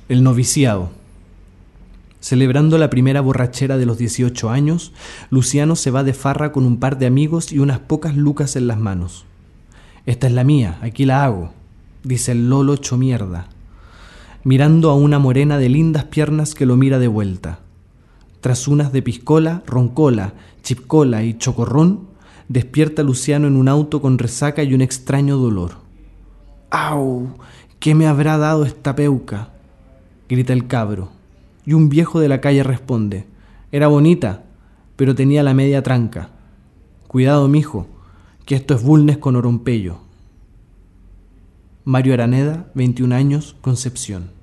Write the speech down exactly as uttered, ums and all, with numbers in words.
El noviciado. Celebrando la primera borrachera de los dieciocho años, Luciano se va de farra con un par de amigos y unas pocas lucas en las manos. «Esta es la mía, aquí la hago», dice el lolo hecho mierda, mirando a una morena de lindas piernas que lo mira de vuelta. Tras unas de piscola, roncola, chipcola y chocorrón, despierta Luciano en un auto con resaca y un extraño dolor. «¡Au! ¿Qué me habrá dado esta peuca?», grita el cabro, y un viejo de la calle responde: «Era bonita, pero tenía la media tranca. Cuidado, mijo, que esto es Bulnes con Orompello». Mario Araneda, veintiún años, Concepción.